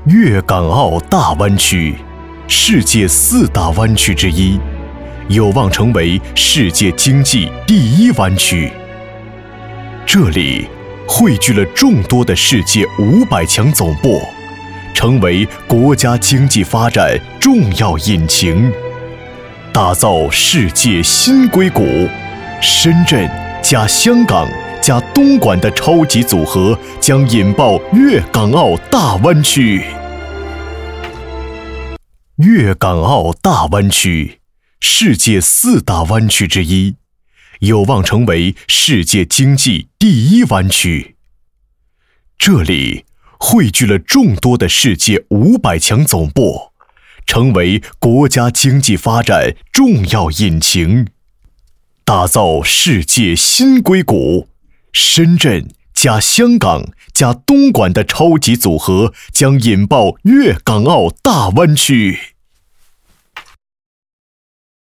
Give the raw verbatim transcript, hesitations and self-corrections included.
粤港澳大湾区，世界四大湾区之一，有望成为世界经济第一湾区。这里汇聚了众多的世界五百强总部，成为国家经济发展重要引擎。打造世界新硅谷，深圳加香港加东莞的超级组合将引爆粤港澳大湾区。粤港澳大湾区，世界四大湾区之一，有望成为世界经济第一湾区。这里汇聚了众多的世界五百强总部，成为国家经济发展重要引擎。打造世界新硅谷，深圳加香港加东莞的超级组合将引爆粤港澳大湾区。